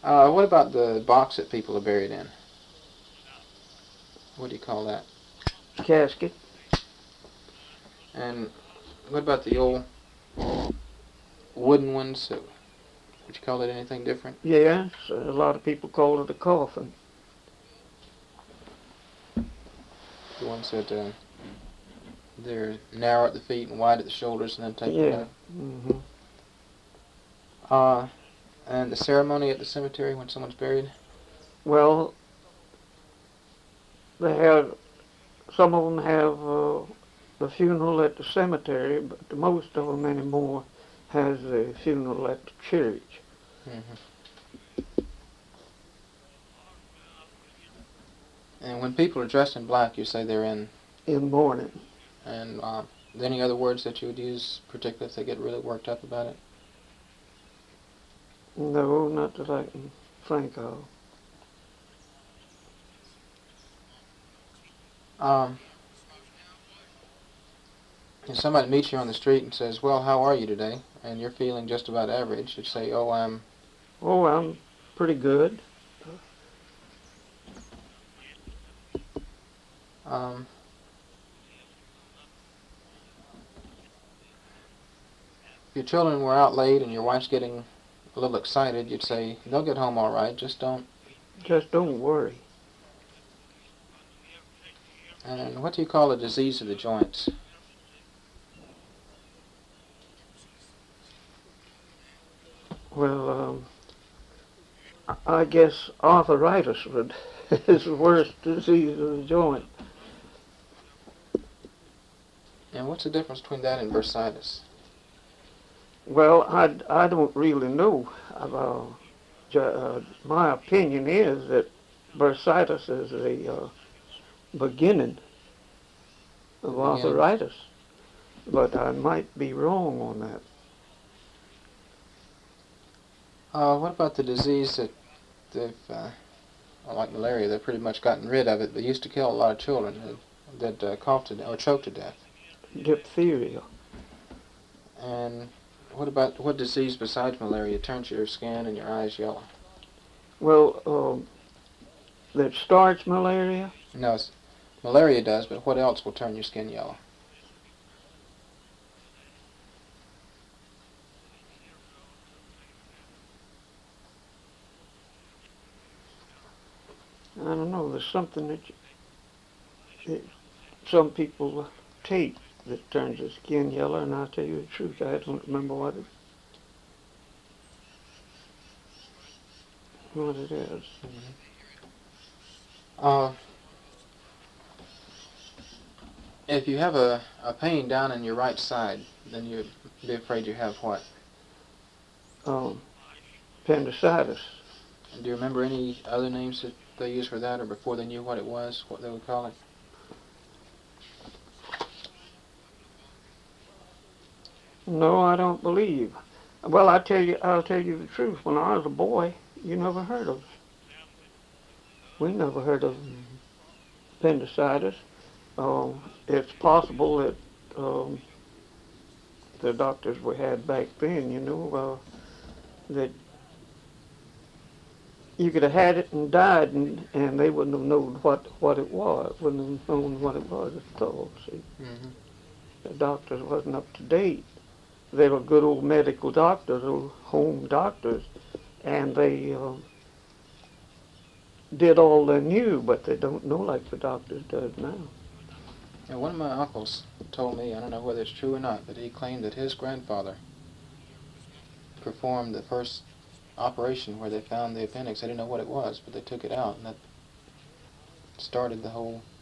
What about the box that people are buried in? What do you call that? Casket. And what about the old wooden ones? Would you call it anything different? Yes, a lot of people call it a coffin. The ones that they're narrow at the feet and wide at the shoulders and then tapered Yeah. up. Hmm. And the ceremony at the cemetery when someone's buried? Well, they have, some of them have the funeral at the cemetery, but the most of them anymore has the funeral at the church. Mm-hmm. And when people are dressed in black, you say they're In mourning. And any other words that you would use, particularly if they get really worked up about it? No, not that I can think of. Um, if somebody meets you on the street and says, well, how are you today? And you're feeling just about average, you'd say, oh, Oh, I'm pretty good. um, if your children were out late and your wife's getting a little excited, you'd say, they'll get home all right, just don't. Just don't worry. And what do you call a disease of the joints? Well, I guess arthritis is the worst disease of the joint. And what's the difference between that and bursitis? Well, I don't really know. My opinion is that bursitis is the beginning of arthritis, but I might be wrong on that. What about the disease that they've, like malaria, they've pretty much gotten rid of it, but used to kill a lot of children that coughed to death, or choked to death? Diphtheria. And what disease besides malaria turns your skin and your eyes yellow? Well, that starts malaria. No, malaria does, but what else will turn your skin yellow? I don't know. There's something some people take that turns their skin yellow, and I'll tell you the truth, I don't remember what it is. Mm-hmm. If you have a pain down in your right side, then you'd be afraid you have what? Appendicitis. And do you remember any other names that they used for that, or before they knew what it was, what they would call it? No, I don't believe. Well, I'll tell you the truth. When I was a boy, you never heard of it. We never heard of appendicitis. It's possible that the doctors we had back then, that you could have had it and died, and they wouldn't have known what it was. Wouldn't have known what it was at all. See, Mm-hmm. the doctors wasn't up to date. They were good old medical doctors, old home doctors, and they did all they knew, but they don't know like the doctors does now. And one of my uncles told me, I don't know whether it's true or not, but he claimed that his grandfather performed the first operation where they found the appendix. They didn't know what it was, but they took it out, and that started the whole